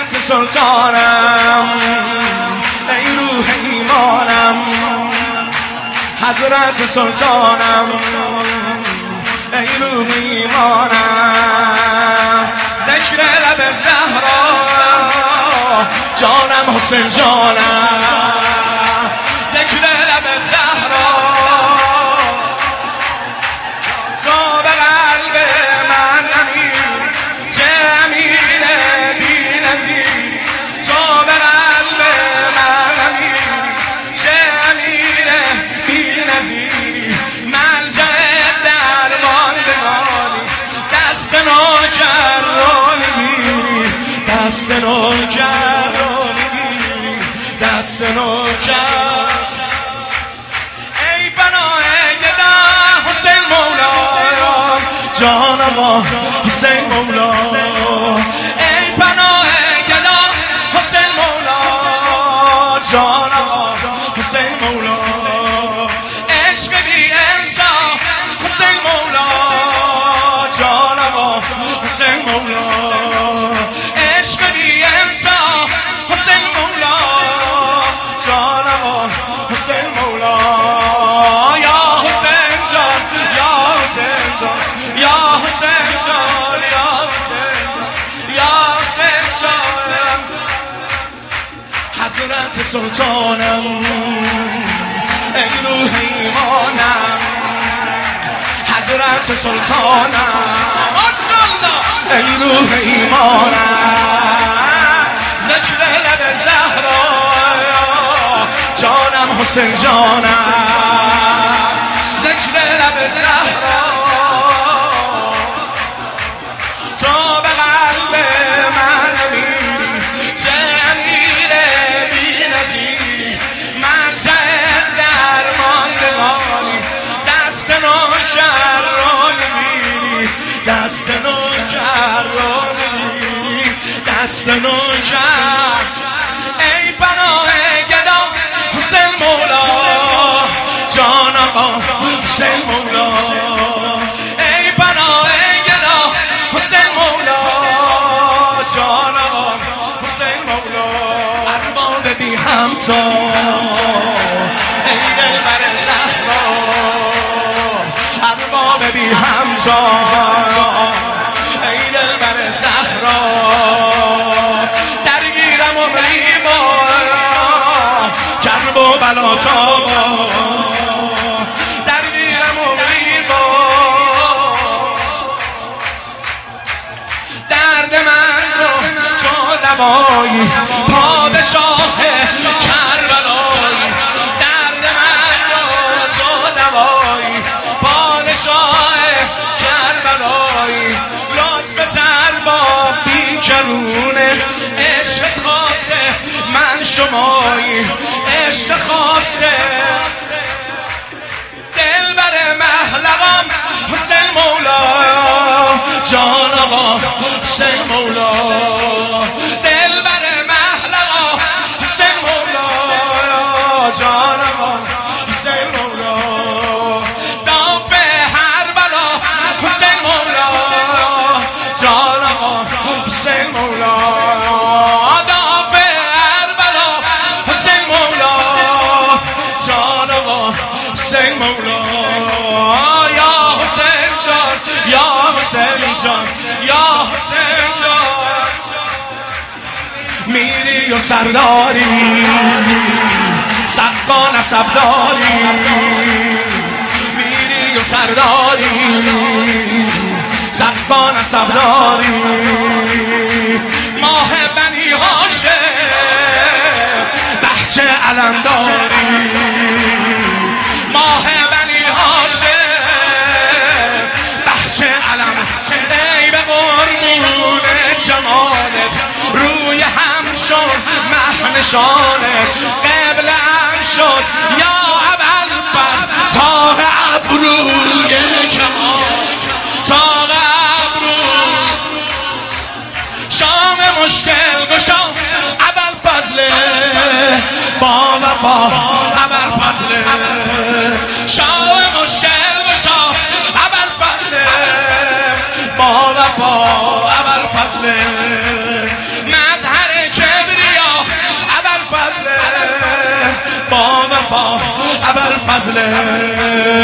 حضرت سلطانم ای روح ایمانم، حضرت سلطانم ای روح ایمانم. ذکر لب زهرا جانم حسین جانم، ذکر لب زهرا تو به قلب من امیر، چه امیر بی نظیر، تو به قلب من امیر، چه امیر بی نظیر. ملجأ درماندگانی، دست نوکر رو میگیری، دست نوکر رو میگیری، دست نوکر. ای پناه گدا حسین مولا جان آقا حسین مولا، ای پناه گدا حسین مولا جان آقا حسین مولا. عشق بی انسا حسین مولا جان آقا حسین مولا، عشق بی انسا حسین مولا جان آقا حسین مولا. یا حسین جان یا حسین جان یا حسین جان یا حسین جان یا حسین جان. حضرت سلطانم ای روح ایمانم، حضرت سلطانم ای روح ایمانم. ذکر لب زهرا جانم حسین جانم، ذکر لب زهرا تو به قلب من امیری، چه امیر بی نظیری. ملجأ درماندگانی، دست نوکر رو میگیری، دست نوکر رو میگیری، دست نوکر. ای پناه گدا حسین مولا جان آقا حسین مولا، ای پناه گدا حسین مولا جان آقا حسین مولا. ارباب بی همتا ای دلبر زهرا، ارباب بی همتا ای دلبر زهرا. درگیرم عمری با کرب و بلا تابا، درگیرم عمری با درد من رو تو دوایی، پادشاه کربلایی. درد من رو تو دوایی، پادشاه کربلایی. لطف تر با بیکرونه، عشق خاصه من شمایی، عشق خاصه دلبر محلقم حسین مولا جان آقا حسین مولا، دلبر محلقم حسین مولا جان آقا حسین مولا. دافع هر بلا حسین مولا جان آقا حسین مولا، دافع هر بلا حسین مولا جان آقا حسین مولا. یا حسین جان یا حسین جان یا حسین جان. میری و سرداری سقا نسب داری، میری و سرداری سقا نسب داری. ماه بنی هاشم بخچه علم داری، ماه بنی هاشم بخچه علم. ای به قربون جمالت روی هم شد مهنشانت، قبله‌ام شد یا ابوالفضل تاق ابروی کمال، تاق ابرو. شام مشکل گشا ابوالفضل با وفا، ابوالفضل شام مشکل گشا ابوالفضل با وفا، ابوالفضل مظهر فضله